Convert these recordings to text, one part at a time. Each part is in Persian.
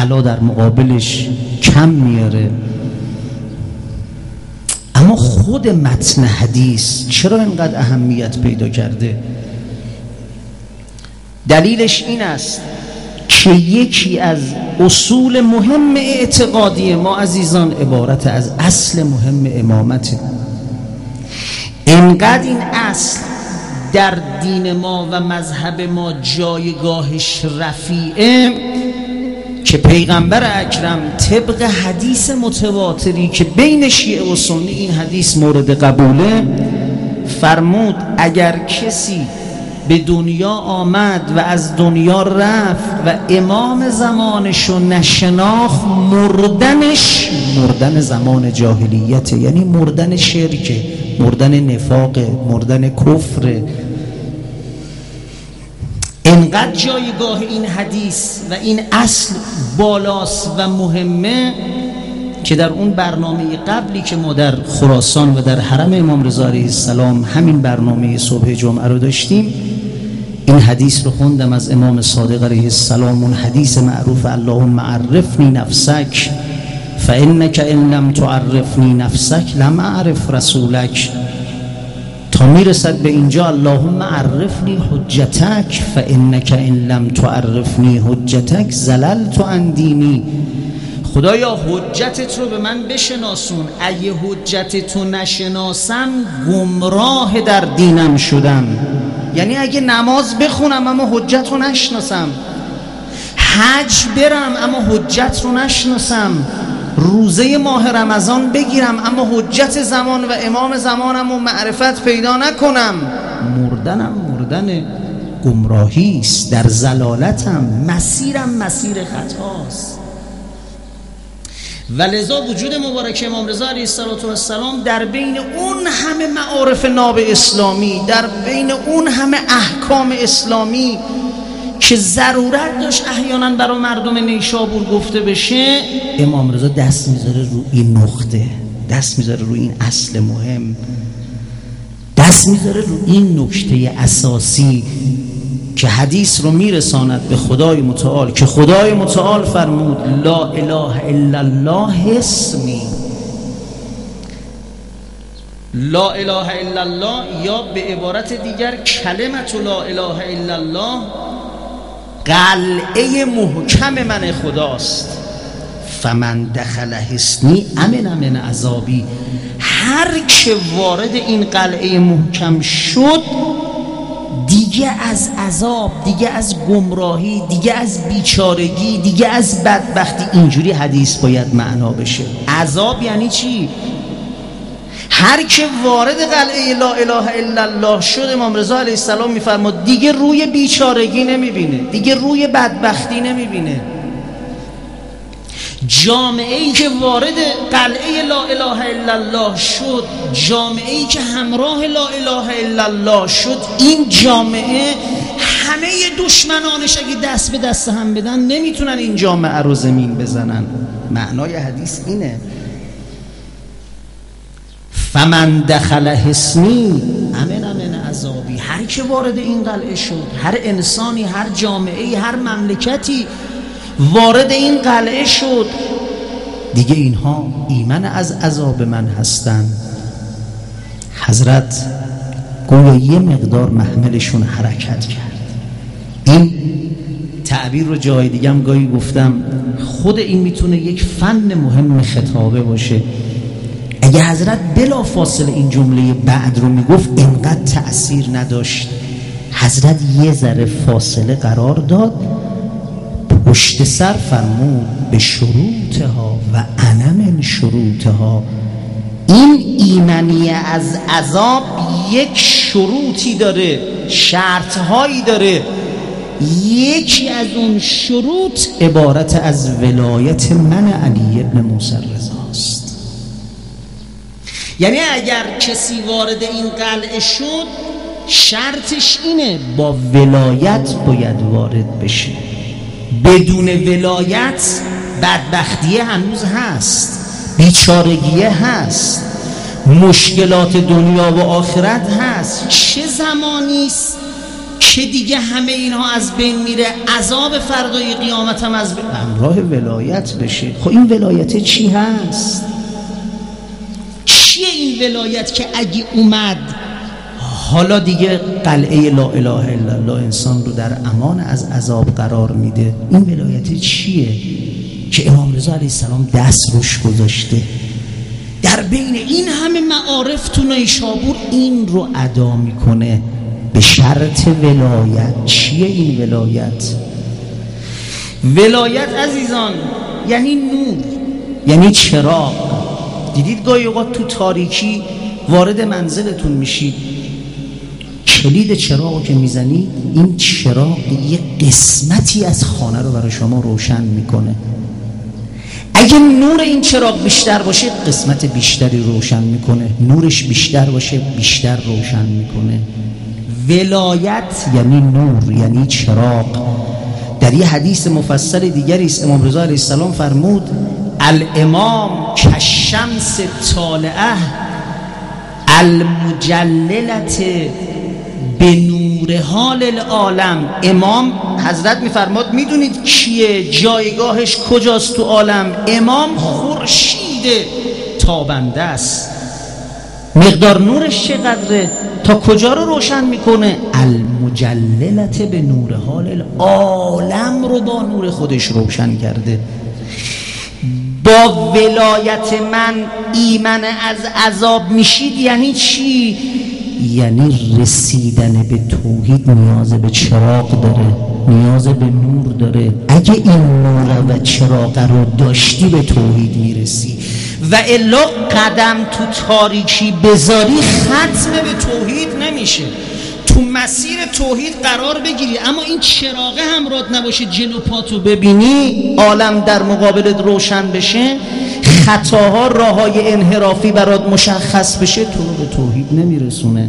طلا در مقابلش کم میاره. اما خود متن حدیث چرا اینقدر اهمیت پیدا کرده؟ دلیلش این است که یکی از اصول مهم اعتقادی ما عزیزان عبارت از اصل مهم امامته. اینقدر این اصل در دین ما و مذهب ما جایگاهش رفیعه که پیغمبر اکرم طبق حدیث متواتری که بین شیعه و سنی این حدیث مورد قبوله فرمود اگر کسی به دنیا آمد و از دنیا رفت و امام زمانشو نشناخت مردنش مردن زمان جاهلیته، یعنی مردن شرکه، مردن نفاقه، مردن کفره. انقدر جایگاه این حدیث و این اصل بالاست و مهمه که در اون برنامه قبلی که ما در خراسان و در حرم امام رضا علیه السلام همین برنامه صبح جمعه رو داشتیم، این حدیث رو خوندم از امام صادق علیه السلام، اون حدیث معروف اللهم عرفنی نفسک فانک ان لم تعرفنی نفسک لم اعرف رسولک، تا میرسد به اینجا اللهم عرفنی حجتک فانک ان لم تعرفنی حجتک زللت عن دینی. خدایا حجتت رو به من بشناسون، اگه حجت تو نشناسم گمراه در دینم شدم. یعنی اگه نماز بخونم اما حجت رو نشناسم، حج برم اما حجت رو نشناسم، روزه ماه رمضان بگیرم اما حجت زمان و امام زمانم و معرفت پیدا نکنم، مردنم مردن گمراهی است، در ضلالتم، مسیرم مسیر خطاست. ولذا وجود مبارک امام رضا علیه السلام در بین اون همه معارف ناب اسلامی، در بین اون همه احکام اسلامی که ضرورت داشت احیانا برای مردم نیشابور گفته بشه، امام رضا دست میذاره رو این نقطه، دست میذاره رو این اصل مهم، دست میذاره رو این نکته اساسی که حدیث رو میرساند به خدای متعال، که خدای متعال فرمود لا اله الا الله اسمی. لا اله الا الله یا به عبارت دیگر کلمت لا اله الا الله قلعه محکم من خداست. فمن دخل حصنی امن من عذابی، هر که وارد این قلعه محکم شد دیگه از عذاب، دیگه از گمراهی، دیگه از بیچارگی، دیگه از بدبختی. اینجوری حدیث باید معنا بشه. عذاب یعنی چی؟ هر که وارد قلعه لا اله الا الله شد، امام رضا علیه السلام میفرماد دیگه روی بیچارگی نمیبینه، دیگه روی بدبختی نمیبینه. جامعه ای که وارد قلعه لا اله الا الله شد، جامعه ای که همراه لا اله الا الله شد، این جامعه همه دشمنانش اگه دست به دست هم بدن نمیتونن این جامعه رو زمین بزنن. معنای حدیث اینه فمن دخل حصنی امن من عذابی، هر که وارد این قلعه شد، هر انسانی، هر جامعه‌ای، هر مملکتی وارد این قلعه شد، دیگه اینها ایمن از عذاب من هستن. حضرت گویا یه مقدار محملشون حرکت کرد. این تعبیر رو جای دیگه هم گاهی گفتم، خود این میتونه یک فن مهم خطابه باشه. اگه حضرت بلا فاصله این جمله بعد رو میگفت اینقدر تأثیر نداشت. حضرت یه ذره فاصله قرار داد، پشت سر فرمود به شروطها و انا من شروطها. این ایمنی از عذاب یک شروطی داره، شرطهایی داره. یکی از اون شروط عبارت از ولایت من علی ابن موسی رضاست. یعنی اگر کسی وارد این قلعه شد شرطش اینه با ولایت باید وارد بشه. بدون ولایت بدبختیه هنوز هست، بیچارگیه هست، مشکلات دنیا و آخرت هست. چه زمانیست که دیگه همه اینها از بین میره، عذاب فردای قیامت هم از بین، همراه ولایت بشه. خب این ولایت چی هست؟ چیه این ولایت که اگه اومد حالا دیگه قلعه لا اله الا الله انسان رو در امان از عذاب قرار میده؟ این ولایت چیه که امام رضا علیه السلام دست روش گذاشته؟ در بین این همه معارف تو نیشابور این رو ادا میکنه به شرط ولایت. چیه این ولایت؟ ولایت عزیزان یعنی نور، یعنی چراغ. دیدید گاهی اوقات تو تاریکی وارد منزلتون میشید، کلید چراغو که میزنی، این چراغ یه قسمتی از خانه رو برای شما روشن میکنه. اگه نور این چراغ بیشتر باشه قسمت بیشتری روشن میکنه، نورش بیشتر باشه بیشتر روشن میکنه. ولایت یعنی نور، یعنی چراغ. در یه حدیث مفصل دیگری است امام رضا علیه السلام فرمود الامام کالشمس طالعه المجللت به نور حال العالم. امام حضرت میفرماد میدونید کیه؟ جایگاهش کجاست تو عالم؟ امام خورشید تابنده است. مقدار نورش چقدره؟ تا کجا رو روشن میکنه؟ المجللت به نور حال العالم رو با نور خودش روشن کرده. با ولایت من ایمن از عذاب میشید یعنی چی؟ یعنی رسیدن به توحید نیاز به چراغ داره، نیاز به نور داره. اگه این نور و چراغ رو داشتی به توحید میرسی، و الا قدم تو تاریکی بذاری ختم به توحید نمیشه. تو مسیر توحید قرار بگیری اما این چراغه همراهت نباشه، جلو پاتو ببینی، عالم در مقابلت روشن بشه، خطاها راههای انحرافی برات مشخص بشه، تو رو به توحید نمیرسونه.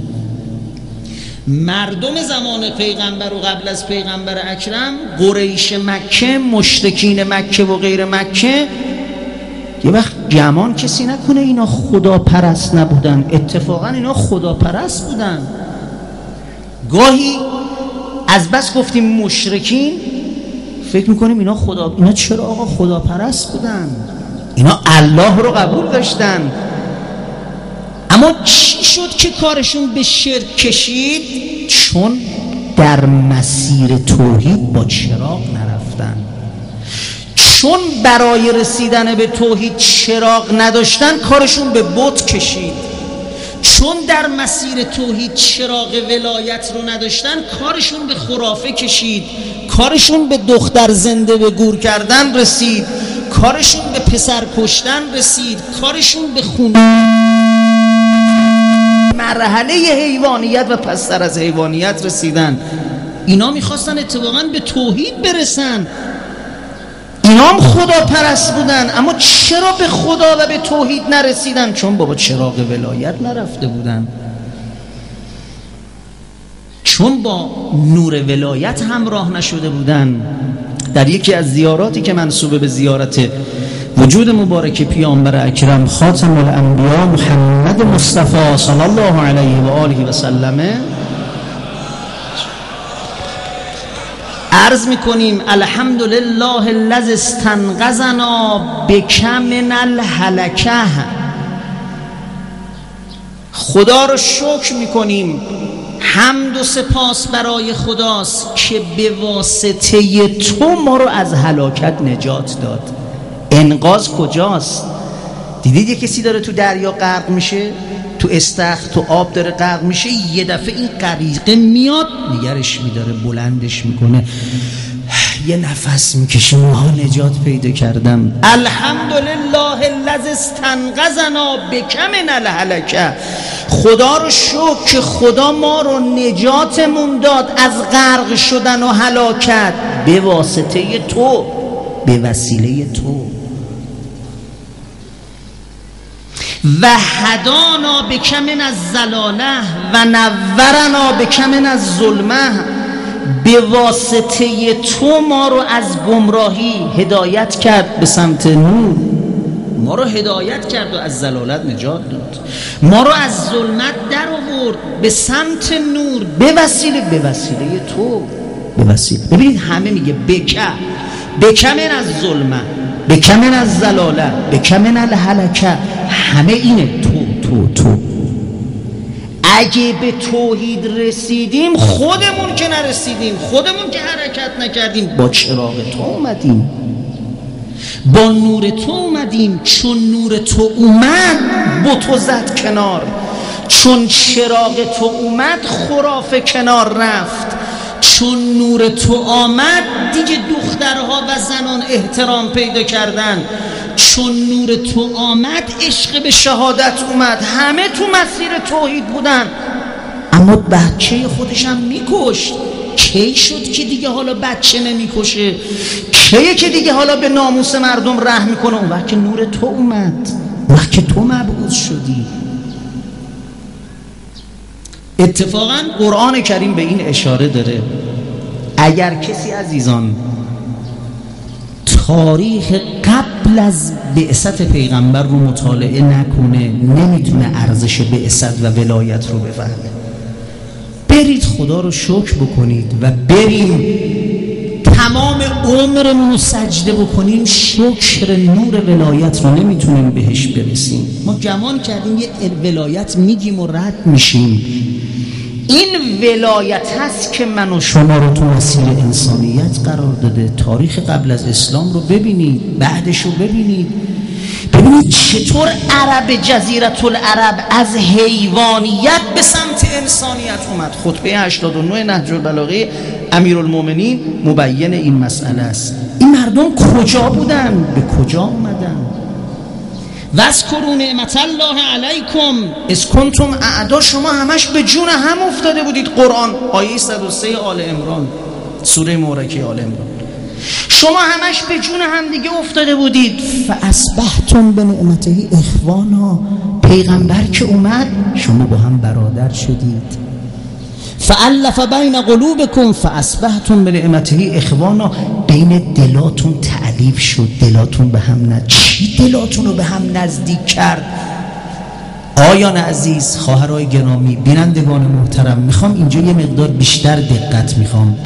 مردم زمان پیغمبر و قبل از پیغمبر اکرم، قریش مکه، مشرکین مکه و غیر مکه، یه وقت گمان کسی نکنه اینا خدا پرست نبودن، اتفاقا اینا خدا پرست بودن. گاهی از بس گفتیم مشرکین فکر میکنیم اینا چرا آقا خدا پرست بودن؟ اینا الله رو قبول داشتن. اما چی شد که کارشون به شرک کشید؟ چون در مسیر توحید با چراغ نرفتن، چون برای رسیدن به توحید چراغ نداشتن، کارشون به بت کشید. چون در مسیر توحید چراغ ولایت رو نداشتن، کارشون به خرافه کشید، کارشون به دختر زنده به گور کردن رسید، کارشون به پسر کشتن رسید، کارشون به خون مرحله حیوانیت و پستر از حیوانیت رسیدن. اینا میخواستن اتفاقا به توحید برسن، اینا هم خدا پرست بودن، اما چرا به خدا و به توحید نرسیدن؟ چون بابا چراغ ولایت نرفته بودن، چون با نور ولایت همراه نشده بودن. در یکی از زیاراتی که منسوب به زیارت وجود مبارک پیامبر اکرم خاتم الانبیا محمد مصطفی صلی الله علیه و آله و سلم عرض میکنیم الحمدلله الذی استنقذنا بک من الهلکه. خدا رو شکر میکنیم، حمد و سپاس برای خداست که به واسطه تو ما رو از هلاکت نجات داد. انقاذ کجاست؟ دیدید یه کسی داره تو دریا غرق میشه، تو استخر تو آب داره غرق میشه، یه دفعه این غریقه میاد نگرش میداره، بلندش میکنه، یه نفس میکشه، ماها نجات پیدا کردم. الحمدلله الذی استنقذنا بک من الهلکه. خدا رو شکر که خدا ما رو نجاتمون داد از غرق شدن و هلاکت به واسطه تو، به وسیله تو. و هدانا بک من الضلاله و نورنا بک من الظلمه. به واسطه تو ما رو از گمراهی هدایت کرد به سمت نور، ما رو هدایت کرد و از ضلالت نجات داد، ما رو از ظلمت در آورد به سمت نور به وسیله تو، به وسیله. ببینید همه میگه بک من از ظلمت، بک من از ضلالت، بک من الهلکه، همه اینه تو. اگه به توحید رسیدیم خودمون که نرسیدیم، خودمون که حرکت نکردیم، با چراغ تو اومدیم، با نور تو اومدیم. چون نور تو اومد بتو زد کنار، چون چراغ تو اومد خرافه کنار رفت، چون نور تو آمد دیگه دخترها و زنان احترام پیدا کردن، چون نور تو آمد عشق به شهادت اومد، همه تو مسیر توحید بودن. اما بچه خودش هم میکشت. کی شد که دیگه حالا بچه نمیکشه؟ کیه که دیگه حالا به ناموس مردم رحم میکنه؟ اون وقت که نور تو اومد، اون وقت که تو مبعوث شدی. اتفاقا قرآن کریم به این اشاره داره. اگر کسی عزیزان تاریخ قبل از بعثت پیغمبر رو مطالعه نکنه نمیتونه ارزش بعثت و ولایت رو بفهمه. برید خدا رو شکر بکنید و بریم تمام عمرمون رو سجده بکنیم، شکر نور ولایت رو نمیتونیم بهش برسیم. ما گمان کردیم یه ولایت میگیم و رد میشیم. این ولایت هست که من و شما رو تو مسیر انسانیت قرار داده. تاریخ قبل از اسلام رو ببینید، بعدش رو ببینید چطور عرب جزیره العرب از حیوانیت به سمت انسانیت اومد. خطبه 89 نهج البلاغه امیرالمومنین مبین این مسئله است. این مردم کجا بودن؟ به کجا اومدن؟ واذکروا نعمت الله علیکم اذ کنتم اعدا. شما همش به جون هم افتاده بودید. قرآن آیه 103 آل عمران، سوره مبارکه آل عمران. شما همش به جون هم دیگه افتاده بودید. فاصبحتم بنعمته اخوانا. پیغمبر که اومد شما با هم برادر شدید. فالف بین قلوبکم فاصبحتم بنعمته اخوانا. بین دلاتون تعلیف شد، دلاتون به هم چی دلاتون رو به هم نزدیک کرد؟ آیان عزیز، خواهرای گرامی، بینندگان محترم، میخوام اینجا یه مقدار بیشتر دقت میخوام.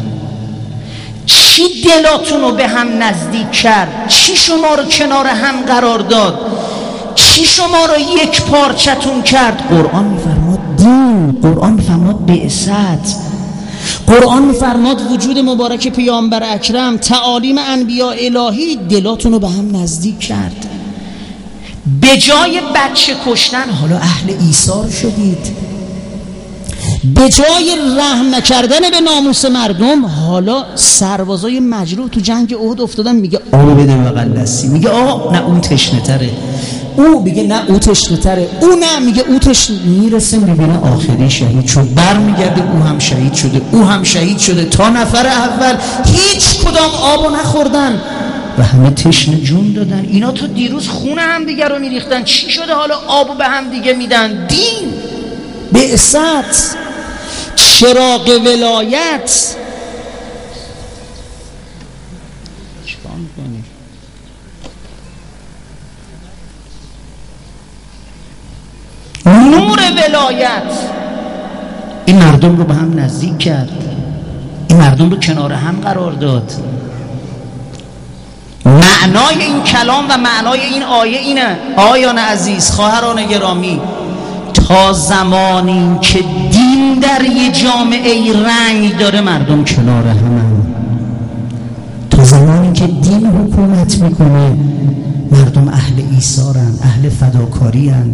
چی دلاتون رو به هم نزدیک کرد؟ چی شما رو کنار هم قرار داد؟ چی شما رو یک پارچتون کرد؟ قرآن میفرماد دین، قرآن میفرماد بعثت، قرآن میفرماد وجود مبارک پیامبر اکرم، تعالیم انبیاء الهی دلاتون رو به هم نزدیک کرد. به جای بچه کشتن حالا اهل ایثار شدید. به جای رحم نکردن به ناموس مردم حالا سربازای مجروح تو جنگ احد افتادن. میگه آب بده بغل دستی، میگه آقا نه اون تشنه تره، او میگه نه او تشنه تره، او نه میگه او تشنه. میرسه میبینه آخری شهید شد، برمیگرده او هم شهید شده، او هم شهید شده. تا نفر اول هیچ کدام آبو نخوردن و همه تشنه جون دادن. اینا تو دیروز خون هم دیگه رو میریختن، چی شده حالا آبو به هم دیگه میدن؟ دین، بعثت، چراغ ولایت. چیکار می‌کنی؟ نور ولایت این مردم رو به هم نزدیک کرد، این مردم رو کنار هم قرار داد. معنای این کلام و معنای این آیه اینه آیان عزیز، خواهران گرامی، تا زمانی که دین در یه جامعه رنگ داره مردم کنار همن. تا زمانی که دین حکومت میکنه مردم اهل ایثارن، اهل فداکارین،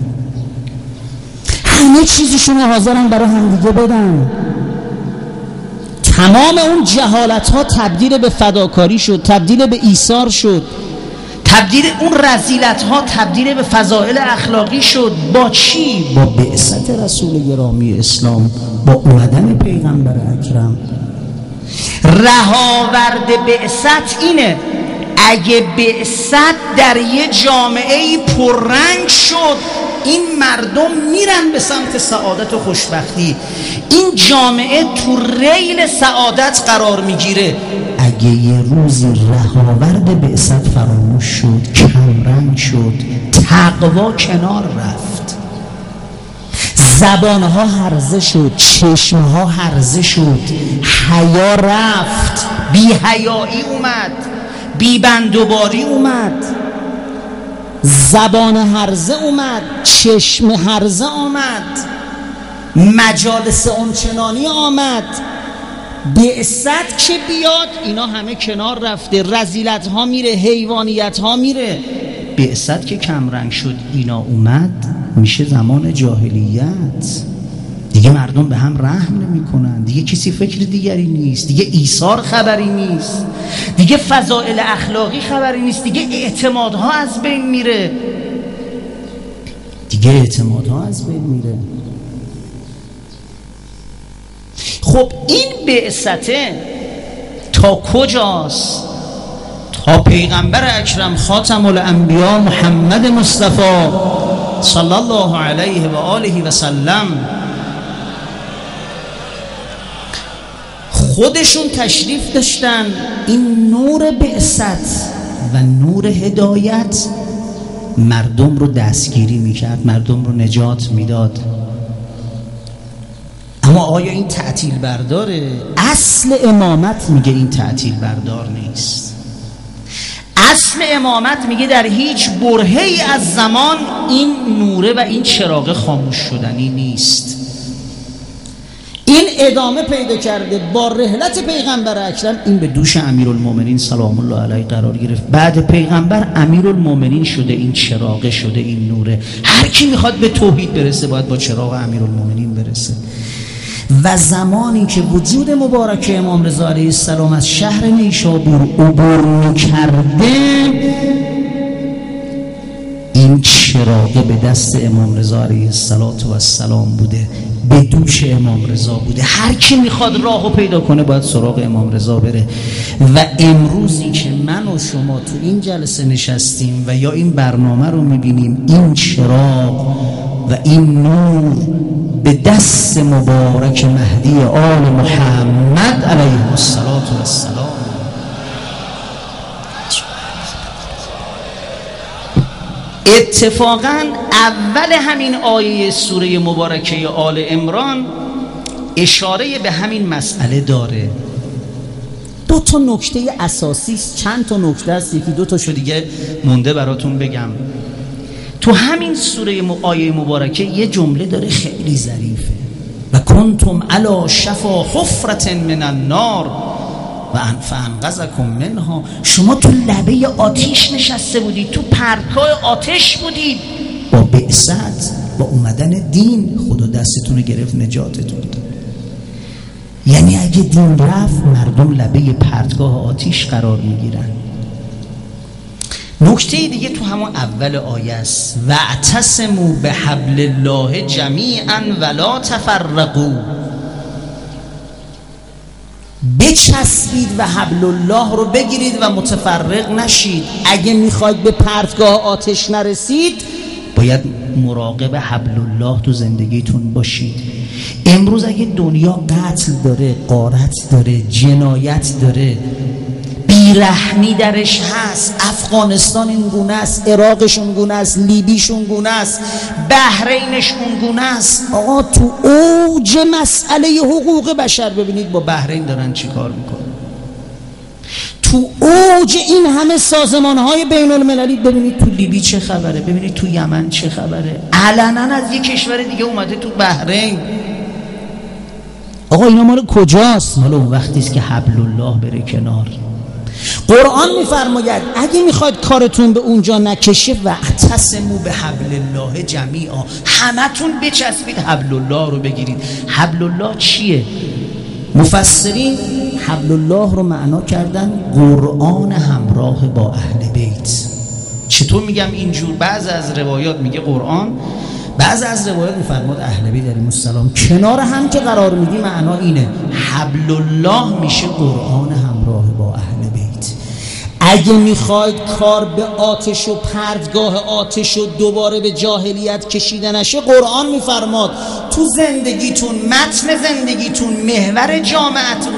همه چیزشون رو حاضرن برای همدیگه بدن. تمام اون جهالت ها تبدیل به فداکاری شد، تبدیل به ایثار شد، تبدیل اون رذیلت ها تبدیل به فضائل اخلاقی شد. با چی؟ با بعثت رسول گرامی اسلام، با اومدن پیغمبر اکرم. رهاورد بعثت اینه. اگه بعثت در یه جامعه پررنگ شد این مردم میرن به سمت سعادت و خوشبختی، این جامعه تو ریل سعادت قرار میگیره. میگه یه روزی رهاورد بعثت فراموش شد، کمرنگ شد، تقوا کنار رفت، زبانها هرزه شد، چشمها هرزه شد، حیا رفت، بی حیایی اومد، بی بندوباری اومد، زبان هرزه اومد، چشم هرزه آمد، مجالس اونچنانی آمد. بعثت که بیاد اینا همه کنار رفته، رذیلت ها میره، حیوانیت ها میره. بعثت که کمرنگ شد اینا اومد، میشه زمان جاهلیت. دیگه مردم به هم رحم نمی کنن، دیگه کسی فکر دیگری نیست، دیگه ایثار خبری نیست، دیگه فضائل اخلاقی خبری نیست، دیگه اعتمادها از بین میره، دیگه اعتمادها از بین میره. خب این بعثته تا کجاست؟ تا پیغمبر اکرم خاتم الانبیا محمد مصطفی صلی الله علیه و آله و سلم خودشون تشریف داشتن. این نور بعثت و نور هدایت مردم رو دستگیری میکرد، مردم رو نجات میداد. اما آیا این تعطیل برداره؟ اصل امامت میگه این تعطیل بردار نیست. اصل امامت میگه در هیچ برهه‌ای از زمان این نوره و این چراغ خاموش شدنی نیست. این ادامه پیدا کرده با رحلت پیغمبر اکرم. این به دوش امیرالمومنین سلام الله علیه قرار گرفت. بعد پیغمبر امیرالمومنین شده، این چراغ شده، این نوره. هر کی میخواد به توحید برسه باید با چراغ امیرالمومنین برسه. و زمانی که وجود مبارک امام رضا علیه السلام از شهر نیشابور عبور می‌کرده، این چراغ به دست امام رضا علیه السلام بوده، به دوش امام رضا بوده. هر کی میخواد راهو پیدا کنه باید سراغ امام رضا بره. و امروزی که من و شما تو این جلسه نشستیم و یا این برنامه رو میبینیم، این چراغ و این نور به دست مبارک مهدی آل محمد علیه السلام. اتفاقا اول همین آیه سوره مبارکه آل عمران اشاره به همین مسئله داره. دو تا نکته اساسی، چند تا نکته است، یکی دو تاشو دیگه مونده براتون بگم. تو همین سوره آیه مبارکه یه جمله داره خیلی ظریفه: و کنتم علی شفا حفرة من النار و فانقذکم منها. شما تو لبه آتش نشسته بودید، تو پرتگاه آتش بودید. با بعثت، با اومدن دین خدا دستتون رو گرفت، نجاتتون داد. یعنی اگه دین رفت مردم لبه پرتگاه آتش قرار میگیرن. نکته دیگه تو همون اول آیه است: واعتصموا بحبل الله جمیعا ولا تفرقوا. بچسبید و حبل الله رو بگیرید و متفرق نشید. اگه میخواید به پرتگاه آتش نرسید باید مراقب حبل الله تو زندگیتون باشید. امروز اگه دنیا قتل داره، غارت داره، جنایت داره، بیرحمی درش هست، افغانستان این گونه است، عراقش اون گونه است، لیبیش اون گونه است، بحرینش اون گونه است. آقا تو اوج مسئله حقوق بشر ببینید با بحرین دارن چی کار میکنن. تو اوج این همه سازمانهای بین المللی ببینید تو لیبی چه خبره، ببینید تو یمن چه خبره. علنا از یک کشور دیگه اومده تو بحرین. آقا اینا مال کجاست؟ مال اون وقتی است که حبل الله بره کنار. قرآن میفرماید اگه میخواید کارتون به اونجا نکشه واعتصموا بحبل الله جمیعا، همتون بچسبید حبل الله رو بگیرید. حبل الله چیه؟ مفسرین حبل الله رو معنا کردن قرآن همراه با اهل بیت. چطور میگم اینجور؟ بعض از روایات میگه قرآن، بعض از روایات میفرماد اهل بیت علیهم السلام. کنار هم که قرار میدی معنا اینه: حبل الله میشه قرآن همراه با اهل بیت. اگه میخواید کار به آتش و پرتگاه آتش و دوباره به جاهلیت کشیده نشه، قرآن میفرماد تو زندگیتون، متن زندگیتون، محور جامعتون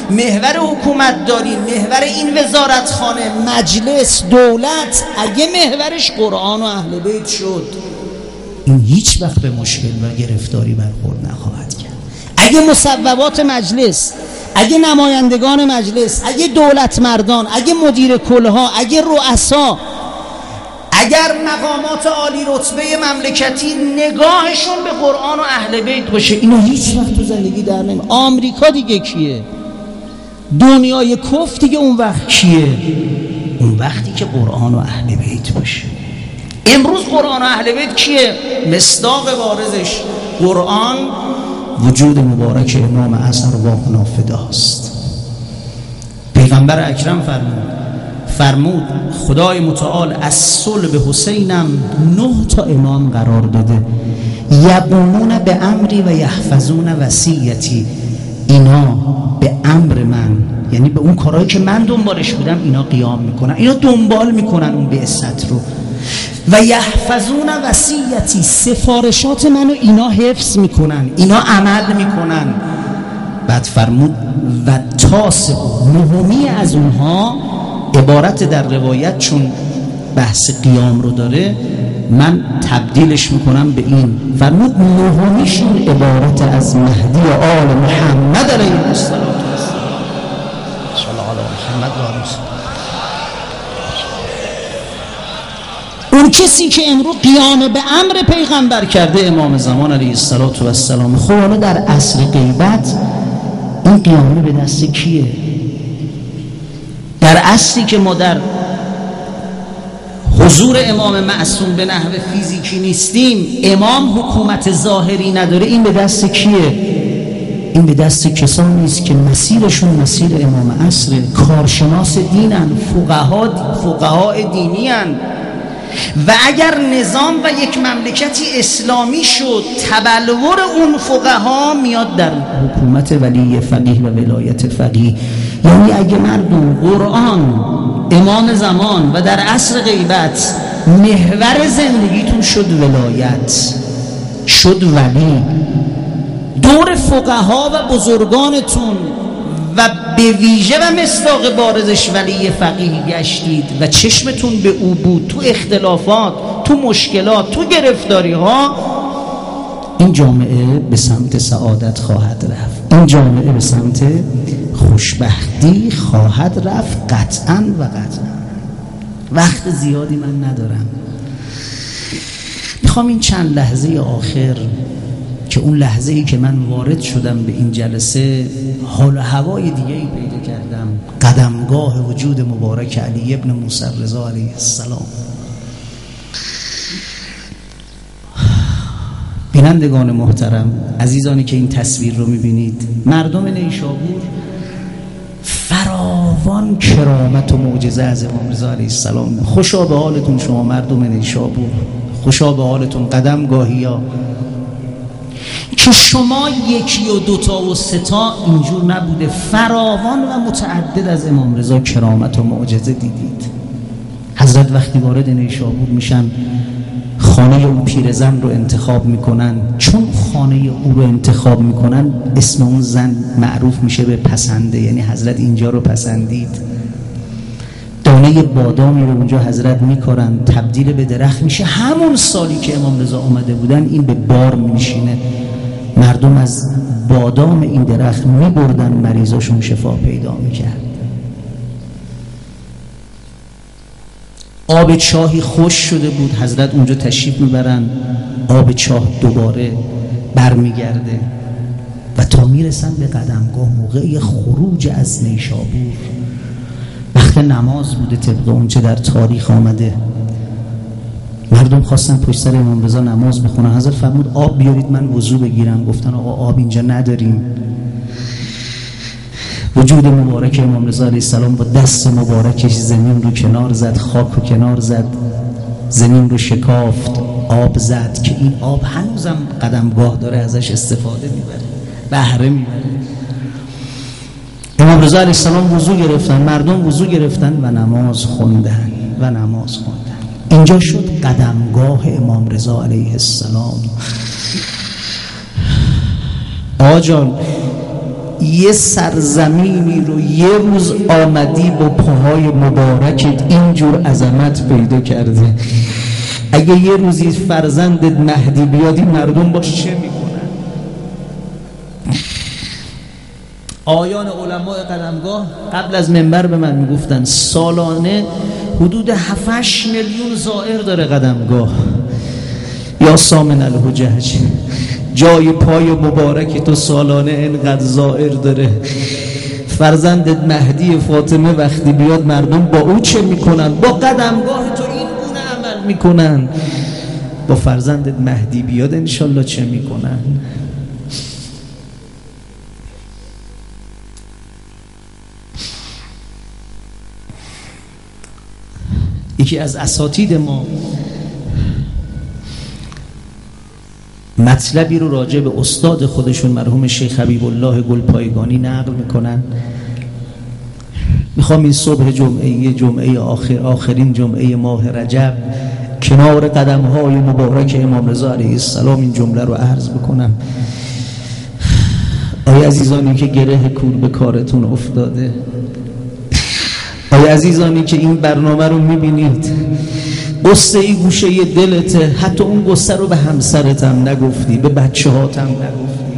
محور حکومت داری، محور این وزارتخانه، مجلس، دولت، اگه محورش قرآن و اهل بیت شد، این هیچ وقت به مشکل و گرفتاری برخورد نخواهد کرد. اگه مصوبات مجلس، اگه نمایندگان مجلس، اگه دولت مردان، اگه مدیر کلها، اگه رؤسا، اگر مقامات عالی رتبه مملکتی نگاهشون به قرآن و اهل بیت باشه، اینو هیچ وقت تو زندگی در نمی. آمریکا دیگه کیه؟ دنیای کفر دیگه اون وقت کیه؟ اون وقتی که قرآن و اهل بیت باشه. امروز قرآن و اهل بیت کیه؟ مصداق بارزش قرآن وجود مبارک امام عصر واقعا فداست. پیغمبر اکرم فرمود خدای متعال از صلب حسینم 9 تا امام قرار داده، یقومون به امری و یحفظون وصیتی، اینا به امر من، یعنی به اون کارهایی که من دنبالش بودم، اینا قیام میکنن، اینا دنبال میکنن اون بعثت رو. و یحفظون وصیتی، سفارشات منو اینا حفظ میکنن، اینا عمل میکنن. بعد فرمود و تاسع، نهمی از اونها عبارت در روایت چون بحث قیام رو داره من تبدیلش میکنم به این، فرمود نهمیشون عبارت از مهدی آل محمد علیه السلام. صلی الله علیه محمد و آله وسلم. اون کسی که امروز قیام به امر پیغمبر کرده امام زمان علیه السلام. خب حالا در عصر غیبت این قیامه به دست کیه؟ در اصلی که ما در حضور امام معصوم به نحو فیزیکی نیستیم، امام حکومت ظاهری نداره، این به دست کیه؟ این به دست کسانی است که مسیرشون مسیر امام عصر، کارشناس دینن، فقهای دینیان. و اگر نظام و یک مملکتی اسلامی شد، تبلور اون فقها میاد در حکومت ولی فقیه و ولایت فقیه. یعنی اگه مردم قرآن امام زمان و در عصر غیبت محور زندگیتون شد ولایت، شد ولی، دور فقها و بزرگانتون و به ویژه و مصداق بارزش ولی فقیه گشتید و چشمتون به او بود، تو اختلافات، تو مشکلات، تو گرفتاری ها، این جامعه به سمت سعادت خواهد رفت، این جامعه به سمت خوشبختی خواهد رفت، قطعاً و قطعاً. وقت زیادی من ندارم، میخوام این چند لحظه آخر که اون لحظه‌ای که من وارد شدم به این جلسه حال و هوای دیگه‌ای پیدا کردم، قدمگاه وجود مبارک علی ابن موسی رضا علیه السلام. بینندگان محترم، عزیزانی که این تصویر رو میبینید، مردم نیشابور فراوان کرامت و معجزه از امام رضا علیه السلام. خوشا به حالتون شما مردم نیشابور، خوشا به حالتون قدمگاهیا که شما یکی و دوتا و ستا اینجور نبوده، فراوان و متعدد از امام رضا کرامت و معجزه دیدید. حضرت وقتی وارد نیشابور میشن، خانه او پیرزن رو انتخاب میکنن، چون خانه او رو انتخاب میکنن اسم اون زن معروف میشه به پسنده، یعنی حضرت اینجا رو پسندید. دانه بادامی رو اونجا حضرت میکارن، تبدیل به درخت میشه. همون سالی که امام رضا اومده بودن این به بار میشینه، مردم از بادام این درخت میبردن، مریضاشون شفا پیدا میکرد. آب چاهی خوش شده بود، حضرت اونجا تشریف میبرن، آب چاه دوباره برمیگرده و تا میرسن به قدمگاه. موقع خروج از نیشابور وقت نماز بوده، طبق اونچه در تاریخ آمده. مردم خواستن پشت سر امام رضا نماز بخونن، حضرت فرمود آب بیارید من وضو بگیرم. گفتن آقا آب اینجا نداریم. وجود مبارک امام رضا علیه السلام با دست مبارکش زمین رو کنار زد، خاک رو کنار زد، زمین رو شکافت، آب زد که این آب هنوزم قدمگاه داره ازش استفاده میبره، بهره میبره. امام رضا علیه السلام وضو گرفتن، مردم وضو گرفتن و نماز خوندن. اینجا شد قدمگاه امام رضا علیه السلام. آقا جان، یه سرزمینی رو یه روز آمدی با پاهای مبارکت اینجور عظمت پیدا کرده، اگه یه روزی فرزندت مهدی بیادی مردم باش چه میکنن؟ آیان علماء قدمگاه قبل از منبر به من میگفتن سالانه حدود 7-8 میلیون زائر داره قدمگاه. یا سامن الحجج، جای پای مبارک تو سالانه اینقدر زائر داره، فرزندت مهدی فاطمه وقتی بیاد مردم با او چه میکنن؟ با قدمگاه تو این گونه عمل میکنن. با فرزندت مهدی بیاد انشالله چه میکنن؟ یکی از اساتید ما مطلبی رو راجع به استاد خودشون مرحوم شیخ حبیب الله گلپایگانی نقل میکنن. میخوام این صبح جمعه آخرین جمعه ماه رجب کنار قدم‌های مبارک امام رضا علیه السلام این جمله رو عرض بکنم. آیا عزیزانی که گره کور به کارتون افتاده، آیا عزیزانی که این برنامه رو میبینید، قصه ای گوشه دلته، حتی اون قصه رو به همسرت هم نگفتی، به بچه هات هم نگفتی.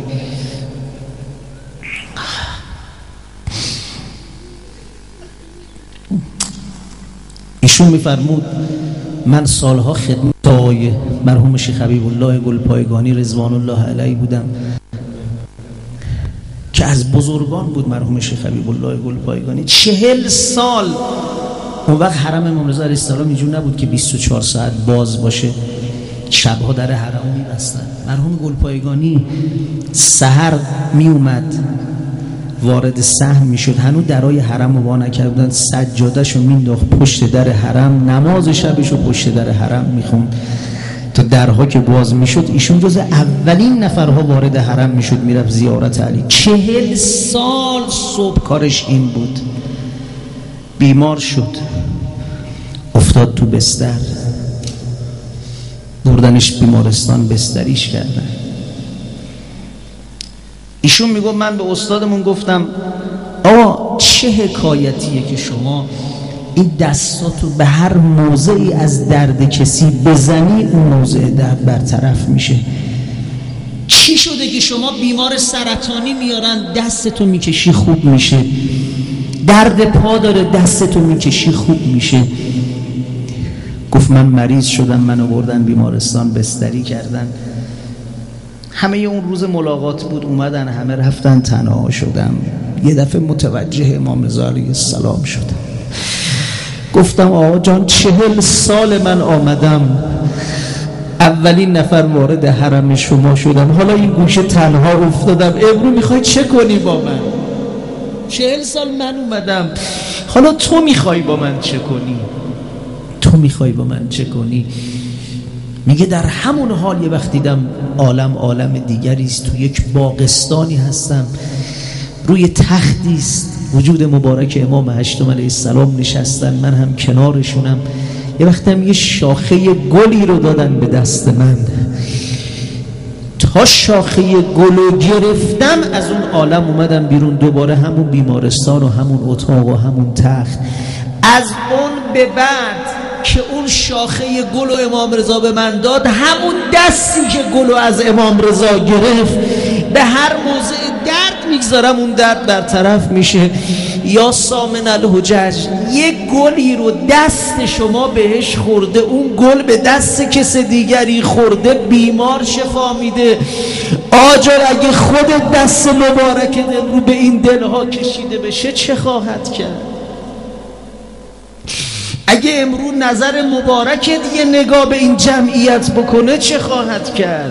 ایشون میفرمود من سالها خدمت آقای مرحوم شیخ حبیب الله گلپایگانی رضوان الله علیه بودم که از بزرگان بود. مرحوم شیخ حبیب الله گلپایگانی 40 سال، اون وقت حرم امام رضا علیه السلام اینجور نبود که 24 ساعت باز باشه، شبها در حرم می‌بستن. مرحوم گلپایگانی سحر می اومد وارد صحن میشد، هنوز درای حرم رو وا نکرده بودن، سجاده‌شو مینداخت پشت در حرم، نماز شبشو پشت در حرم میخوند تا درها که باز میشد ایشون جز اولین نفرها وارد حرم میشد میرفت زیارت علی. 40 سال صبح کارش این بود. بیمار شد، افتاد تو بستر، بردنش بیمارستان، بستریش کردن. ایشون میگه من به استادمون گفتم آقا چه حکایتیه که شما این دستاتو به هر موضعی از درد کسی بزنی اون موضع درد برطرف میشه؟ چی شده که شما بیمار سرطانی میارن دستتو میکشی خوب میشه، درد پا داره دستتو میکشی خوب میشه؟ گفت من مریض شدم، منو بردن بیمارستان بستری کردن، همه اون روز ملاقات بود، اومدن همه رفتن، تنها شدم. یه دفعه متوجه امام رضا علیه السلام شدم. گفتم آقا جان 40 سال من آمدم، اولین نفر وارد حرم شما شدم، حالا این گوشه تنها افتادم، امروز میخوای چه کنی با من؟ 40 سال من اومدم، حالا تو میخوای با من چه کنی؟ تو میخوای با من چه کنی؟ میگه در همون حال یه وقت دیدم عالم دیگریست، تو یک باغستانی هستم، روی تختیست، وجود مبارک امام هشتم علیه السلام نشستن، من هم کنارشونم. یه وقت هم یه شاخه گلی رو دادن به دست من، تا شاخه گلو گرفتم از اون عالم اومدم بیرون، دوباره همون بیمارستان و همون اتاق و همون تخت. از اون به بعد که اون شاخه گل و امام رضا به من داد، همون دستی که گل از امام رضا گرفت به هر موضع درد میگذارم اون درد برطرف میشه. یا سامن الحجج، یک گلی رو دست شما بهش خورده، اون گل به دست کس دیگری خورده، بیمار شفا میده. آجر اگه خود دست مبارک دل رو به این دلها کشیده بشه چه خواهد کرد؟ اگه امروز نظر مبارکت یه نگاه به این جمعیت بکنه چه خواهد کرد؟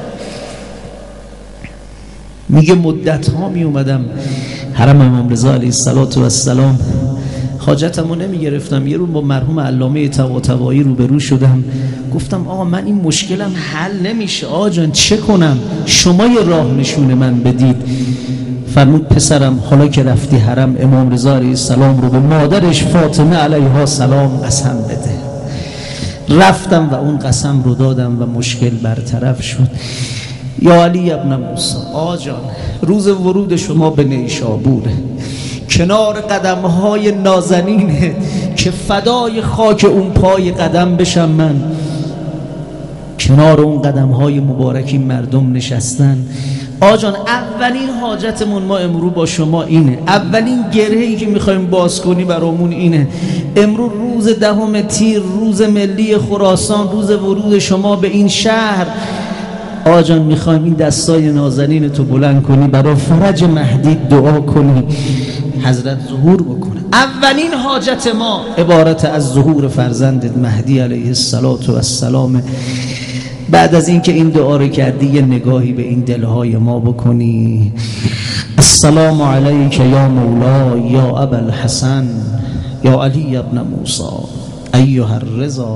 میگه مدت ها می اومدم حرم امام رضا علیه السلام، حاجتمو نمی گرفتم. یه رو با مرحوم علامه طباطبایی روبرو شدم، گفتم آقا من این مشکلم حل نمیشه، آقا جان چه کنم؟ شما یه راه نشون من بدید. فرمود پسرم حالا که رفتی حرم امام رضا علیه السلام رو به مادرش فاطمه علیها السلام قسم بده. رفتم و اون قسم رو دادم و مشکل برطرف شد. یا علی ابن موسی، آجان روز ورود شما به نیشابور، کنار قدمهای نازنینه که فدای خاک اون پای قدم بشم من، کنار اون قدمهای مبارکی مردم نشستن. آجان اولین حاجتمون ما امرو با شما اینه، اولین گرهی که میخوایم باز کنی برامون اینه. امرو روز 10 تیر، روز ملی خراسان، روز ورود شما به این شهر. آجان میخوایم این دستای نازنین تو بلند کنی، برای فرج مهدی دعا کنی، حضرت ظهور بکنه. اولین حاجت ما عبارت از ظهور فرزند مهدی علیه السلام. بعد از اینکه این دعا رو کردی یه نگاهی به این دلهای ما بکنی. السلام علیک یا مولا یا ابا الحسن یا علی ابن موسی ایها الرضا،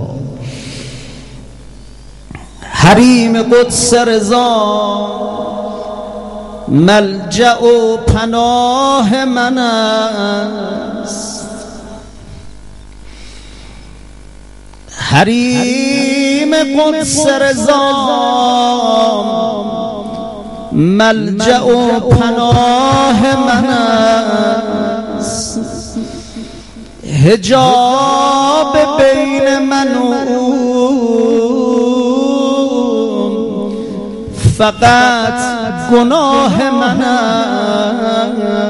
حریم قدس رضا ملجأ و پناه من است، حریم قدس رضا ملجأ و پناه من است، حجاب بین من و فقط گناه من است.